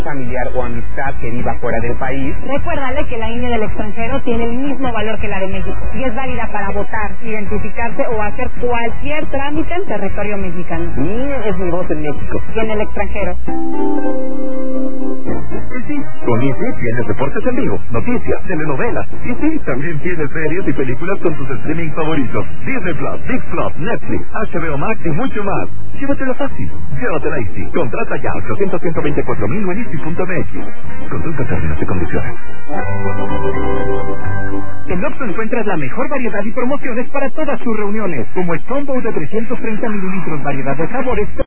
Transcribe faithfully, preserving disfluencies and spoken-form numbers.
familiar o amistad que viva fuera del país. Recuérdale que la I N E del extranjero tiene el mismo valor que la de México y es válida para votar, identificarse o hacer cualquier trámite en territorio mexicano. Mi I N E es mi voz en México. Y en el extranjero. Sí, con Easy tienes deportes en vivo, noticias, telenovelas. Y sí, también tienes series y películas con tus streaming favoritos. Disney Plus, Big Plus, Netflix, H B O Max y mucho más. Llévatela fácil. Llévatela Easy. Contrata ya ochocientos, ciento veinticuatro mil en easy punto m x. Consulta términos y condiciones. En Oxxo encuentras la mejor variedad y promociones para todas tus reuniones, como el combo de trescientos treinta mililitros, variedad de sabores.